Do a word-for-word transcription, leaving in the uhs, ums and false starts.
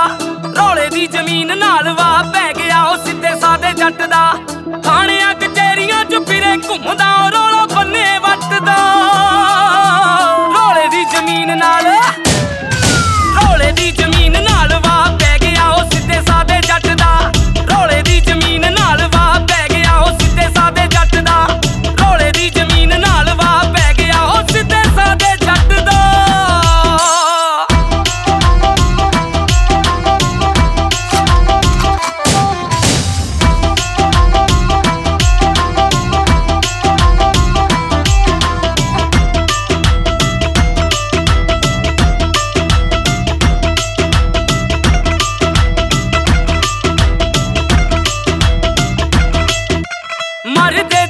ਰੌਲੇ ਦੀ ਜ਼ਮੀਨ ਨਾਲ ਵਾਹ ਪੈ ਗਿਆ ਉਹ ਸਿੱਧੇ ਸਾਦੇ ਜੱਟ ਦਾ। ਥਾਣਿਆਂ ਕਚਹਿਰੀਆਂ ਚ ਫਿਰੇ ਘੁੰਮਦਾ ਉਹ ਰੌਲਾ ਬੰਨੇ ਵੱਟਦਾ। ਰੌਲੇ ਦੀ ਜ਼ਮੀਨ ਨਾਲ ਰੌਲੇ ਦੀ ਜ਼ਮੀਨ ਨਾਲ ਵਾਹ ਪੈ ਗਿਆ ਉਹ ਸਿੱਧੇ ਸਾਦੇ ਜੱਟ ਦਾ। ਰੌਲੇ ਦੀ ਜ਼ਮੀਨ ਨਾਲ ਵਾਹ ਪੈ ਗਿਆ ਉਹ ਸਿੱਧੇ ਸਾਦੇ ਜੱਟ ਦਾ। ਰੌਲੇ ਦੀ ਜ਼ਮੀਨ ਨਾਲ ਵਾਹ ਪੈ ਗਿਆ ਉਹ ਸਿੱਧੇ ਸਾਦੇ ਜੱਟ ਦਾ। मरदे